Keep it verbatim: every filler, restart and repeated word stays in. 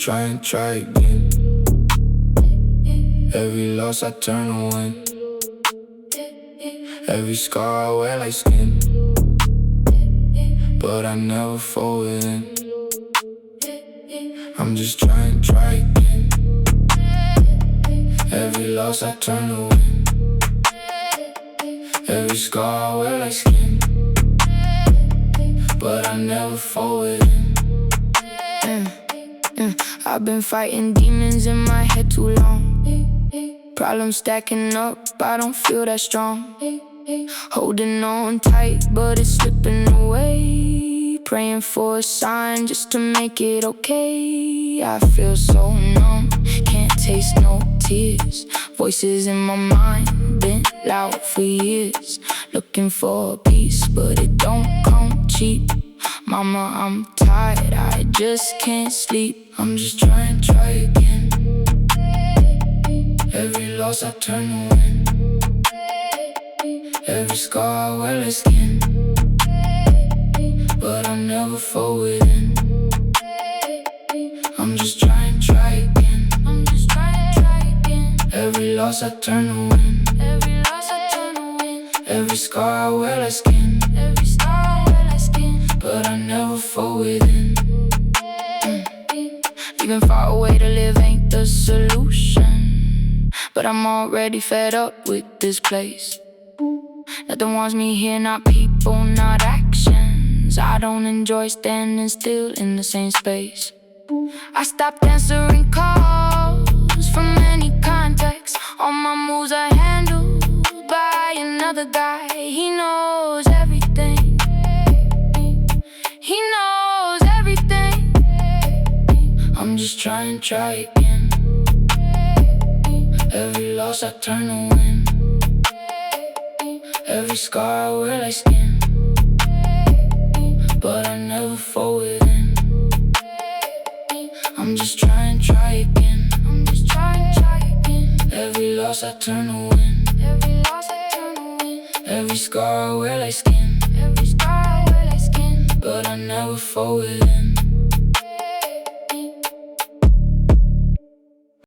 try and try again. Every loss I turn to win. Every scar I wear like skin, but I never fall within. I'm just trying to try again. Every loss I turn to win. Every scar I wear like skin, but I never fall within. mm, mm. I've been fighting demons in my head too long. Problems stacking up, I don't feel that strong. Holding on tight, but it's slipping away. Praying for a sign just to make it okay. I feel so numb, can't taste no tears. Voices in my mind, been loud for years. Looking for peace, but it don't come cheap. Mama, I'm tired, I just can't sleep. I'm just trying to try again. Every loss I turn to win. Every scar I wear like skin, but I never fall within. I'm just trying to try again. I'm just trying to try again. Every loss I turn to win. Every loss I turn to win. Every scar I wear like skin, Every scar I wear like skin, but I never fall within. Leaving far away to live ain't the solution, but I'm already fed up with this place. Nothing wants me here, not people, not actions. I don't enjoy standing still in the same space. I stopped answering calls from any context. All my moves are handled by another guy. He knows everything. He knows everything. I'm just trying to try again. Every loss I turn to win. Every scar I wear like skin, but I never fall within. I'm just trying to try again. I'm just trying to try again. Every loss I turn to win. Every loss I turn to win. Every scar I wear like skin, Every scar I wear like skin, but I never fall within.